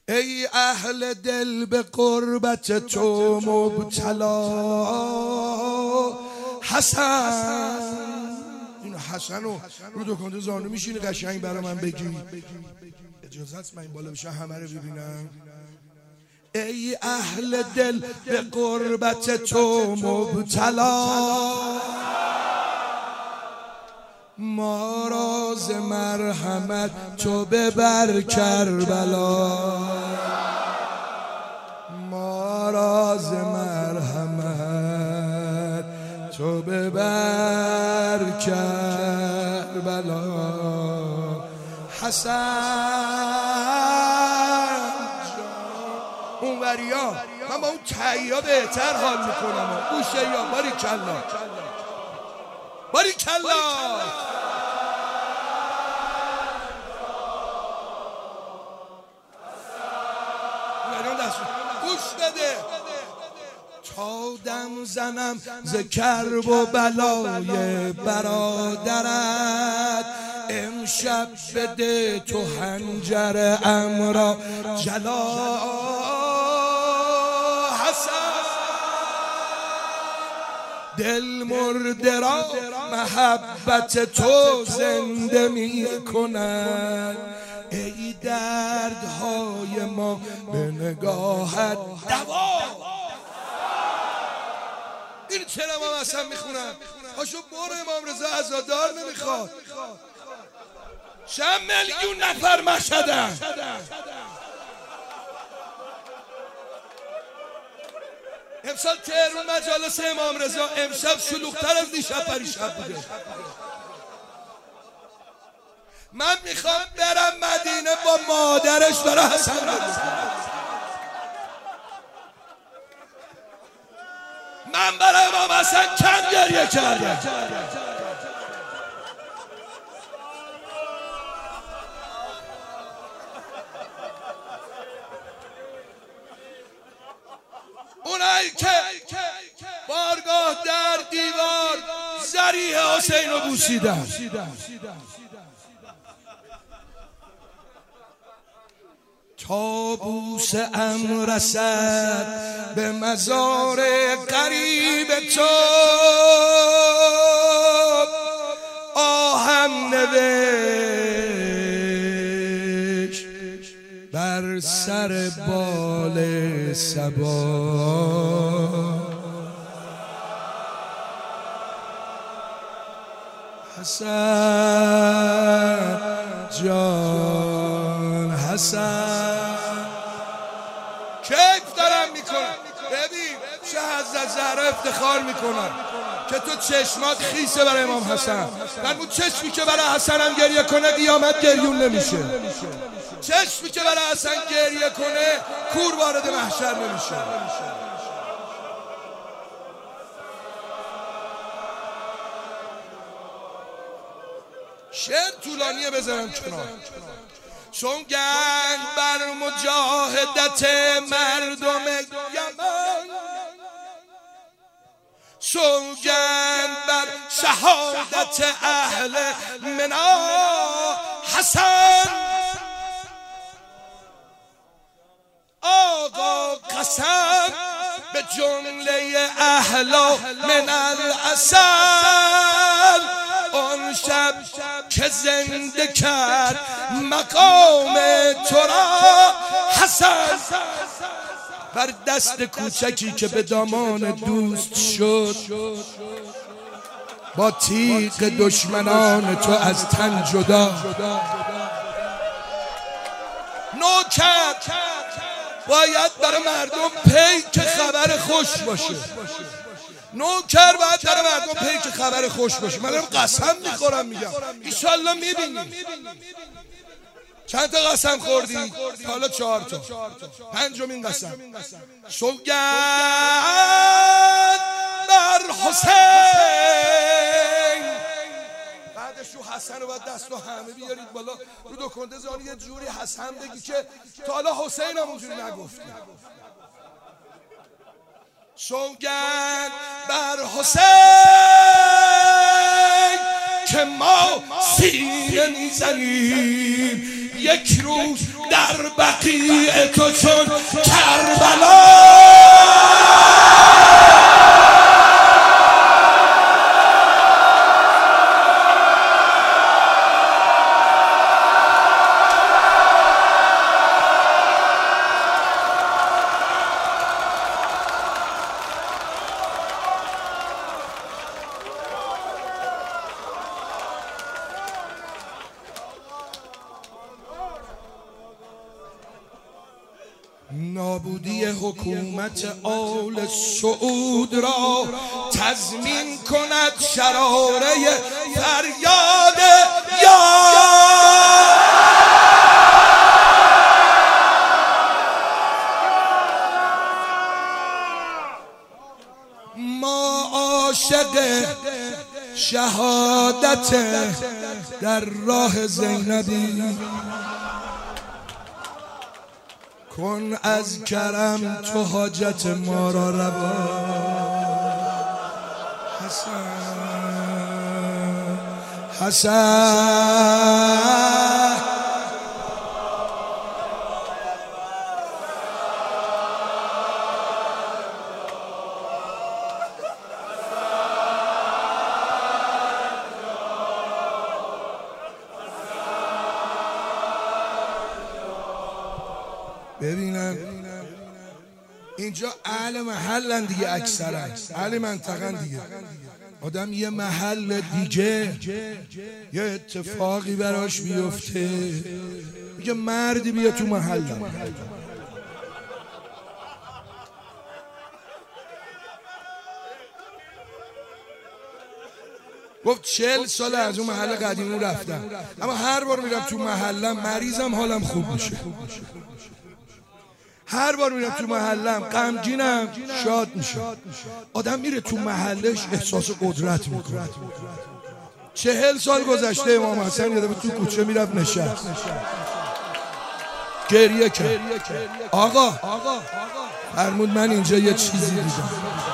ای اهل دل به قربت تو مبتلا حسن. این حسنو رو دکانت زانو میشینی قشنگ برای من بگی؟ اجازه است من این بالا بشم همه رو ببینم؟ ای اهل دل به قربت تو مبتلا ما راز مرحمت تو ببر کربلا، ما راز مرحمت تو ببر کربلا. حسن اون وریا من با اون تهیه بهتر حال میکنم. گوشه یا باری کلا باری کلا. گوش بده تا دم زنم ز کرب و بلای برادرت، امشب بده تو حنجر امرا جلا. حسن دل مرده را محبت تو زنده می کند، ای دردهای ما به نگاهت دوا. این چرا ما اصلا میخونم؟ هاشو بار امام رضا عزادار نمیخواد. چند میلیون نفر مشهدن. امسال تهران مجالس امام رضا امشب شلوغ‌تر از دیشب پریشب بوده. من میخوام برم مدینه با مادرش برای حسن بگم. من برای امام حسن کم گریه کردم. اونایی که بارگاه در دیوار ذریح حسین رو بوسیدن، تا بوس ام رسد به مزار قریب تو، آهم نوشت بر سر بال صبا. حسن جان حسن کیف دارم میکنم. ببین شه حضرت زهرا افتخار میکنم که تو چشمات خیسه برای امام حسن. من اون چشمی که برای حسن هم گریه کنه قیامت گریون نمیشه. چشمی که برای حسن گریه کنه کور وارد محشر نمیشه. شعر طولانیه بذارم کنار. سوگند بر مجاهدت مردم یمن، سوگند بر شهادت اهل منا. حسن آقا قسم به جمله اهل من العسل، آن شب که زنده کرد مقام تو را حسن. بر دست کوچکی که به دامان دوست شد، با تیغ دشمنان تو از تن جدا. نوکر باید برای مردم پی که خبر خوش باشه. نوکر باید برای مردم پی که خبر خوش باشه. من قسم میخورم میگم ایشالله میبینی. چند تا قسم خوردی؟ حالا 4 تا. 5مین قسم. سوگند بر حسین. بعدش رو حسن رو باید دست رو همه بیارید بالا رو دو کنده زانی یه جوری حسن بگی که تا حالا حسین هم اونجوری نگفتی. سوگند بر حسین که ما سینه میزنیم یک روز در بقیع تو چون کربلا. نابودی حکومت آل سعود را تضمین کند شراره فریاد یا ما عاشق شهادت در راه زینبی. کن از کرم تو حاجت ما را روا. حسن ببینم اینجا اهل محلن دیگه، اکثرا اهل منطقن دیگه. آدم یه محل دیگه یه اتفاقی براش بیفته میگه مردی بیا تو محلم. گفت 40 سال از اون محل قدیمی رفتم، اما هر بار میرم تو محلم مریضم حالم خوب میشه. هر بار میرم تو محلم غمگینم شاد میشه. آدم میره تو محلش احساس قدرت میکنه. 40 سال گذشته امام حسن یادم تو کوچه میرفت نشست گریه کرد. آقا فرمود من اینجا یه چیزی دیدم.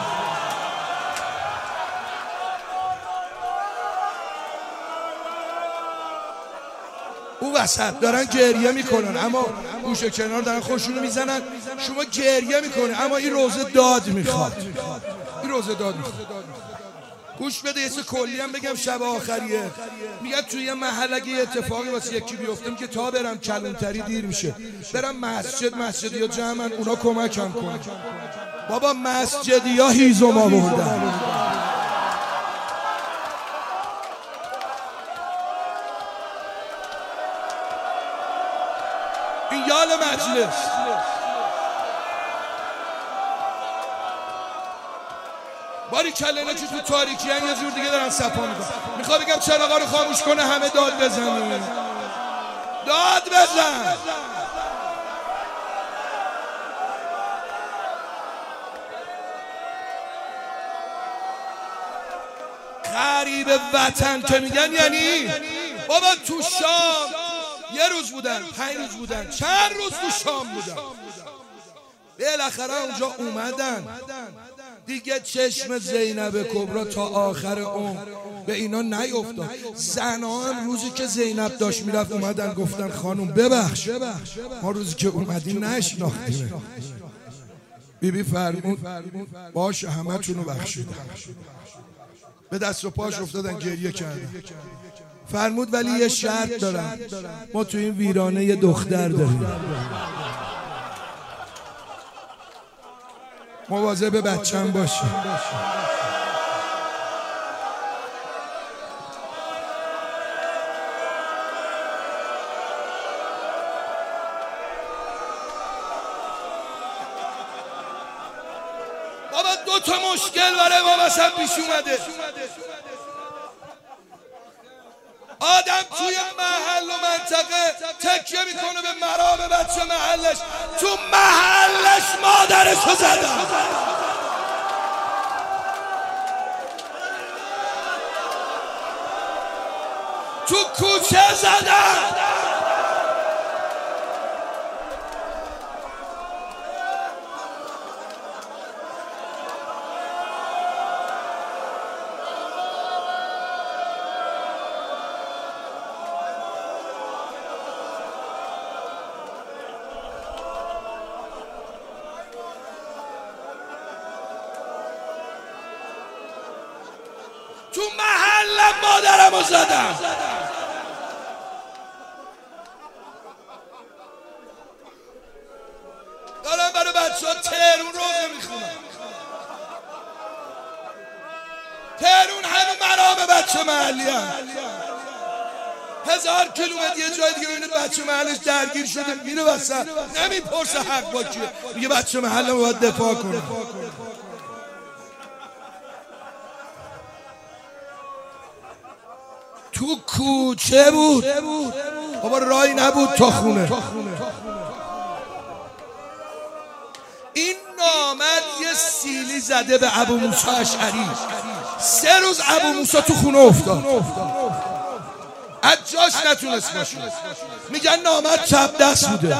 او وسط دارن گریه میکنن اما گوشه کنار دارن خوشونو میزنن، شما گریه میکنه اما این روزه داد میخواد. این روزه داد میخواد. گوش بده یه کلی هم بگم شب آخریه. میگه توی یه محل اگه اتفاقی واسه یکی بیفته که تا برم کلانتری دیر میشه، برم مسجدی ها جمعن اونا کمکم کنن. بابا مسجدی ها هیزم آوردن. این یال مجلس باری کلنه که تو تاریکی هن یه جور دیگه دارن صفا میکنن. میخواد بگم چراغا رو خاموش کنه همه داد بزنیم. داد بزن. غریب وطن که میگن یعنی بابا تو شام یه روز بودن، 5 روز بودن، چند روز تو شام بودن، بالاخره اونجا اومدن دیگه. چشم زینب کبرا تا آخر عمر به اینا نیفتاد. زنها هم روزی که زینب داشت میرفت اومدن گفتن خانم ببخش ما روزی که اومدی نشناختیم. بیبی فرمود باشه همه تونو بخشیدم. به دست و پاش افتادن گریه کردن. فرمود ولی یه شرط دارم، ما تو این ویرانه یه دختر داریم، مواظب بچه‌م باشی. بابا 2 تا مشکل برای ما مثلا پیش اومده. آدم توی محل و منطقه تکیه میکنه به مرام بچه محلش، تو محلش مادرشو زدن. تو کوچه زدن. تو محلم مادرمو زدم. دارم برای بچه ها تهرون روزه میخونم. تهرون همون مرام بچه محلی هم. 1000 کیلومتر یه جای دیگه ببینید بچه محلش درگیر شده میره وسط، نمیپرسه حق با کیه، میگه بچه محلم باید دفاع کنه. تو کوچه بود بابا، راهی نبود تا خونه. این نامرد یه سیلی زده به ابو موسی اشعری. 3 روز ابو موسی تو خونه افتاد، از جاش نتونست باشه. میگن نامرد چپ دست بوده.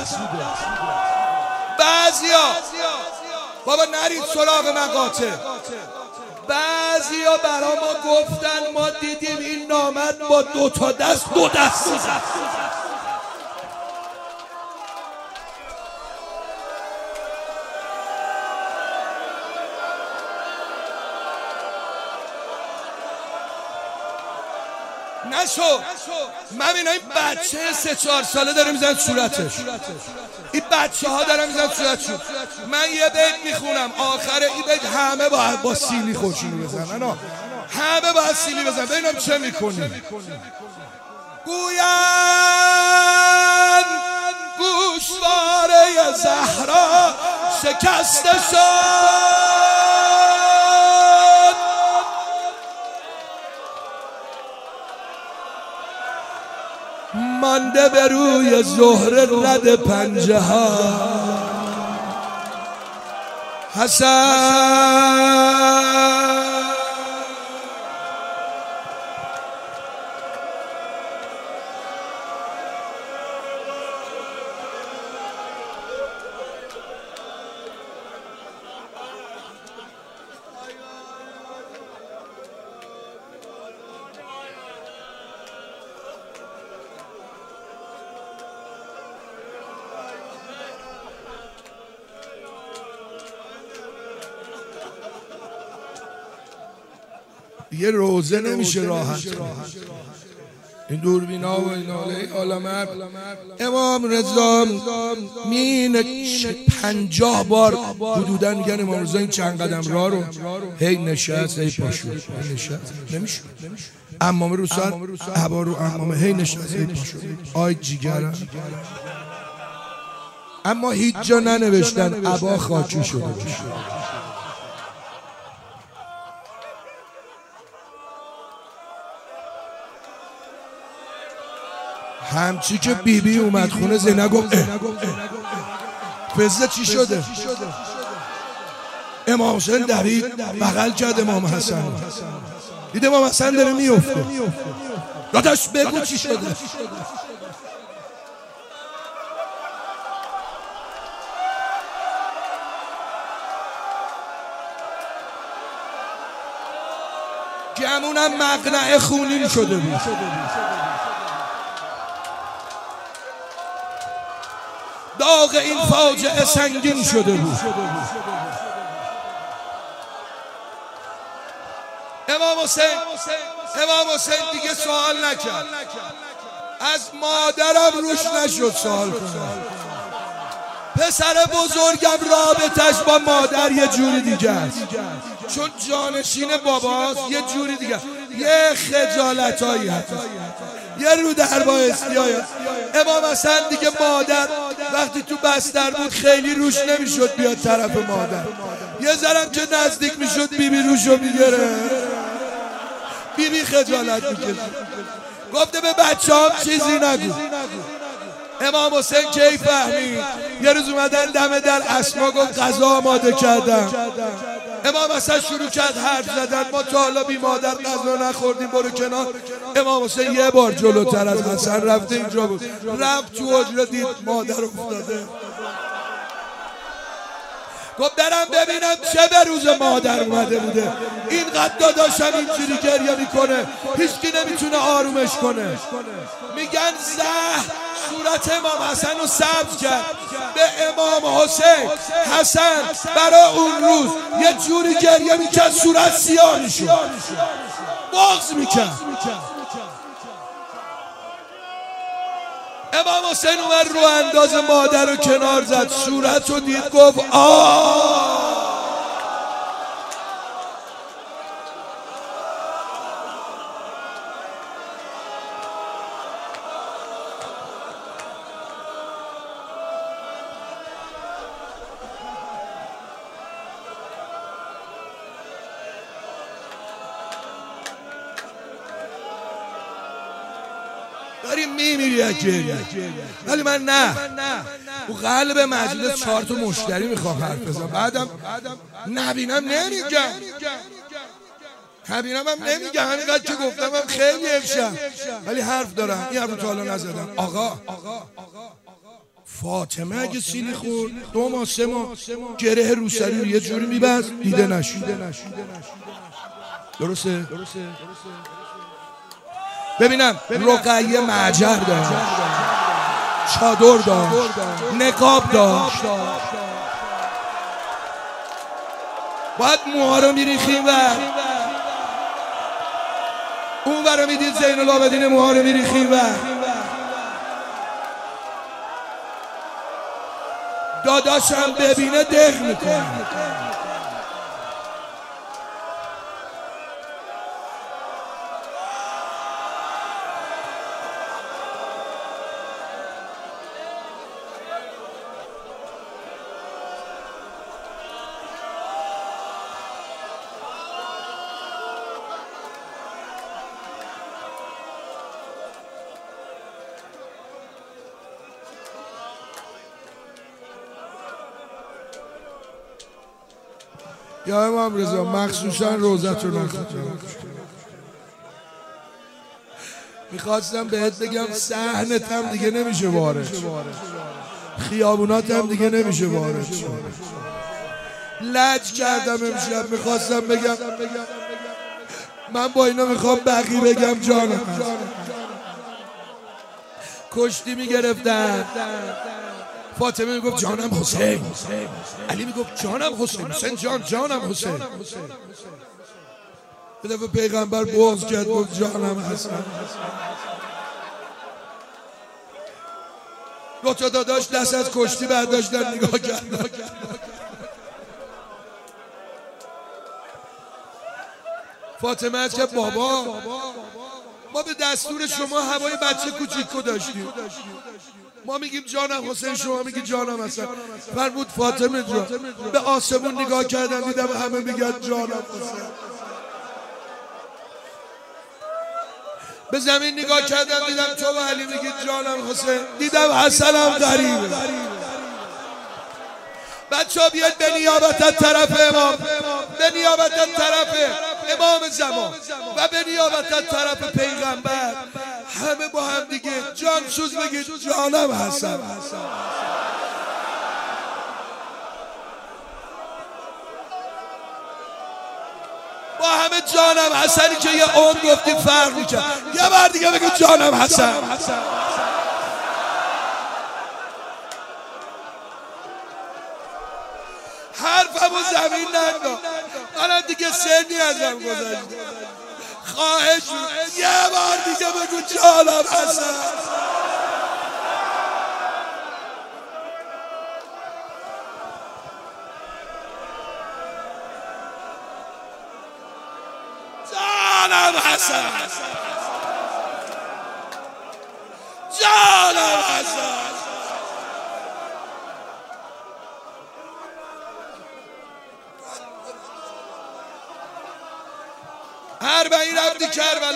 بعضیا بابا نرید سراغ مقاطع، بعضیا برا ما گفتن ما دیدیم این نامرد با 2 تا دست 2 دست زد. نشو من بینم این بچه 3-4 ساله داره میزن صورتش، این بچه ها داره میزن صورتشون. من یه بیت میخونم آخر این بیت همه باید با سیلی خودشونو بزنن، همه باید سیلی بزنن. ببینم چه میکنی. گویند گوشواره زهرا شکسته شد، مانده به روی زهره رد پنجه ها. حسن یه روزه نمیشه راحت. این دوربینا و این عالمه امام رضا مینه 50 بار حدوداً میگن امام رضا این چند قدم راه رو هی نشست هی پاشود، نشست نمیشه. امامه رو سر عبا رو امامه هی نشست هی پاشود. آی جیگرم. اما هیچ جا ننوشتن عبا خاکی شده باشه. همچی که بیبی اومد خونه زینب گفت فزه چی شده؟ امام حسین دوید بغل کرد امام حسن، دید امام حسن داره میفته. داداش بگو چی شده؟ گمونم مقنعه خونین شده بود. داغ این فاجعه سنگین شده بود. امام حسین دیگه سوال نکرد، از مادرم روش نشد سوال کنه. پسر بزرگم رابطش با مادر یه جوری دیگه است، چون جانشین باباست یه جوری دیگه، یه خجالتایی هست، یه رو در بایستی های. امام حسن دیگه مادر وقتی تو بستر بود خیلی روش نمیشد بیاد طرف مادر، یه ذرم که نزدیک میشد بیبی روشو میگره، بیبی خجالت میکشه. گفته به بچه هم چیزی نگو. امام حسین کی فهمید؟ یه روز اومدن دم در، اسما گفت غذا آماده کردم. امام حسین شروع کرد حرف زدن، ما تا حالا بی مادر غذا نخوردیم، برو کنار. امام حسین یه بار جلوتر از حسن رفته اینجا بود، رفت تو حجره دید مادر افتاده. گفت برم ببینم چه به روز مادر اومده بوده، اینقدر داداشم اینجوری گریه میکنه هیچکی نمیتونه آرومش کنه. میگن زهر صورت امام حسن رو سبز کرد، به امام حسن برای اون روز یه جوری گریه میکرد صورت سیاه میشد. بغض میکرد. امام حسین اومد رو انداز مادر رو کنار زد، صورت رو دید، گفت داری میمیری اگه، ولی من نه. او قلب مجلس 4 تا مشتری میخوام حرف بزنم، بعدم نبینم نمیگم، همینم هم نمیگم، همینقدر که گفتم هم خیلی امشب، ولی حرف دارم. این حرف رو تا حالا نزدم. آقا فاطمه اگه سیلی خورد 2 ماه 3 ماه گره روسری رو یه جوری میبست دیده نشید. درسته؟ ببینم رقیه معجر داشت، چادر داشت، نقاب داشت، باید موها رو میریخیم و اون ور رو میدید زین العابدین موها رو میریخیم و داداشم ببینه دق میکنه. یا امام رضا مخصوصا روزت رو نخوندم، میخواستم بهت بگم صحنت هم دیگه نمیشه وارد، خیابونات هم دیگه نمیشه وارد. لج کردم امشب، میخواستم بگم من با اینا میخوام بقی بگم جانم کشتی میگرفتن. فاطمه میگفت جانم حسین، علی میگفت جانم حسین، حسین جان جانم حسین. یه دفعه پیغمبر بغض کرد، گفت جانم حسن. 2 تا داداش دست از کشتی برداشتن نگاه کردن. فاطمه از که بابا ما به دستور شما هوای بچه کوچیکو داشتیم، ما میگیم جانم حسین، شما میگی جانم حسن. فرمود فاطمه جان، به آسمون نگاه کردم دیدم همه میگن جانم حسین، به زمین نگاه کردم دیدم تو و علی میگید جانم حسین، دیدم حسنم غریبه. بچه ها بیاید به نیابت از طرف امام، به نیابت از طرف امام زمان و به نیابت از طرف پیغمبر همه با هم دیگه جان سوز بگید جانم حسن. با همه جانم حسنی که یه عمر گفتیم فرق میکرد، یه بار دیگه بگید جانم حسن. حرفمو زمین ننداز، الان دیگه سنی ازم گذشته، خواهش یه بار دیگه بگو جانم حسن. جانم حسن، جانم حسن. اربعین رفتی کربلا،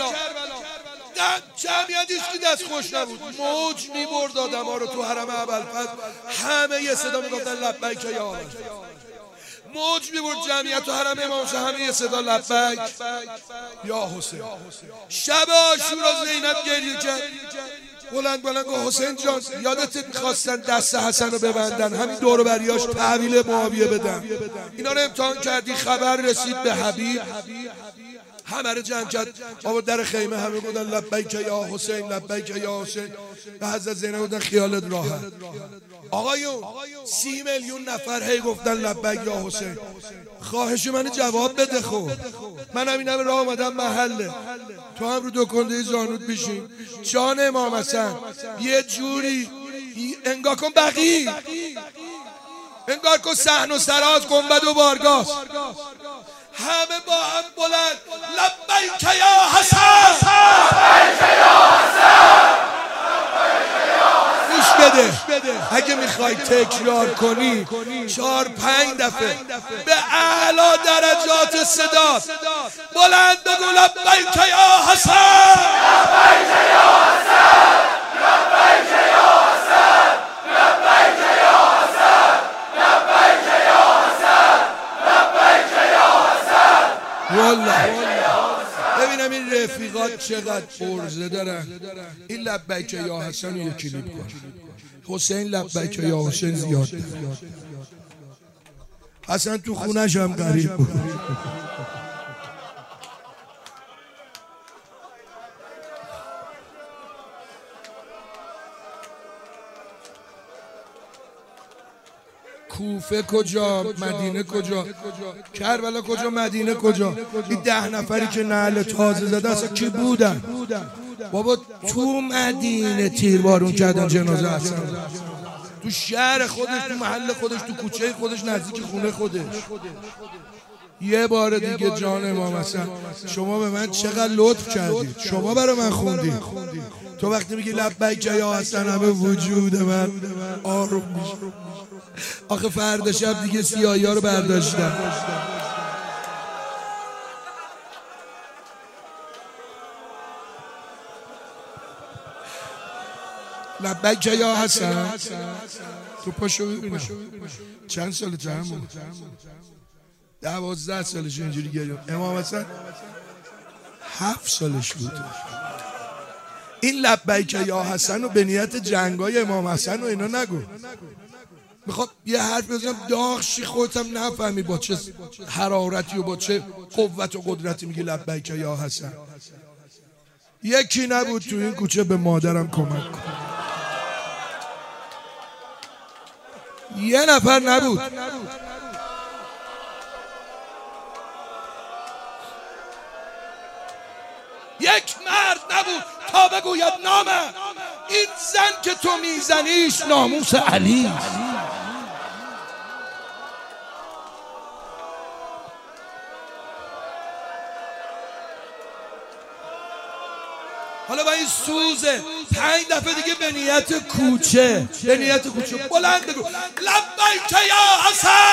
جمعیت هیچ کی دست خوش نبود، موج میبرد آدم ها رو تو حرم ابوالفضل، همه یه صدا میگفتن لبیک یا آقا، موج میبرد جمعیت تو حرم امام حسین، همه یه صدا لبیک یا حسین. شب عاشورا زینب گریه کرد، بلند بلند گفت حسین جان یادت میخواستن دست حسن رو ببندن، همین دور و بریاش تحویل معاویه بدن، اینا رو امتحان کردی، خبر رسید به حبیب، همه رو جمع کرد آورد در خیمه، همه بودن لبیک یا حسین، لبیک یا حسین. به حضرت زینب بودن خیالت راحت، آقایون 30 میلیون نفر هی گفتن لبیک یا حسین. خواهش من جواب بده. خب من همین راه آمدم محله، تو هم رو دو کنده زانوت بشین. جان امام حسن یه جوری انگار کن بقی، انگار کن صحن و سراز گنبد و بارگاه، همه با هم بلند لبیک یا حسن، لبیک یا حسن. گوش بده، اگه میخوای تکرار کنی 4-5 دفعه به اعلی درجات صدا بلند بگو لبیک یا حسن، لبیک یا حسن، لبیک یا حسن، لبیک یا حسن، لبیک یا حسن، لبیک یا حسن. والله ببینم این رفیقات چقدر ارزه دارن. این لبیک یا حسن رو یک کلیپ کن. حسین لبیک یا حسین زیاد حسن تو خونش هم غریب بود. کوفه کجا، مدینه کجا، کربلا کجا، مدینه کجا؟ این 10 نفری که نعل تازه زده اصلا کی بودن؟ بابا تو مدینه تیربارون کردن جنازه حسن، تو شهر خودش، تو محل خودش، تو کوچه خودش، نزدیک خونه خودش. یه بار دیگه جان امام حسن شما به من چقدر لطف کردید، شما برای من خوندید. تو وقتی میگی لبیک یا حسن همه وجود من آروم میشه. آخه فردا شب دیگه سیاهی ها رو برداشتم. لبیک یا حسن تو پاشو ببینم چند سالته همون 12 سالش اینجوری گریه. امام حسن 7 سالش بود. این لبیک یا حسن و به نیت جنگای امام حسن و اینا نگو. میخوام یه حرف بزنم داغشی خودتم نفهمی با چه حرارتی و با چه قوت و قدرتی میگی لبیک یا حسن. یکی نبود تو این کوچه به مادرم کمک کن، یه نفر نبود. یک مرد نبود تا بگوید نامه این زن که تو میزنیش ناموس علی. حالا با این سوزه 5 دفعه دیگه به نیت کوچه، به نیت کوچه بلند بگو لبیک یا حسن.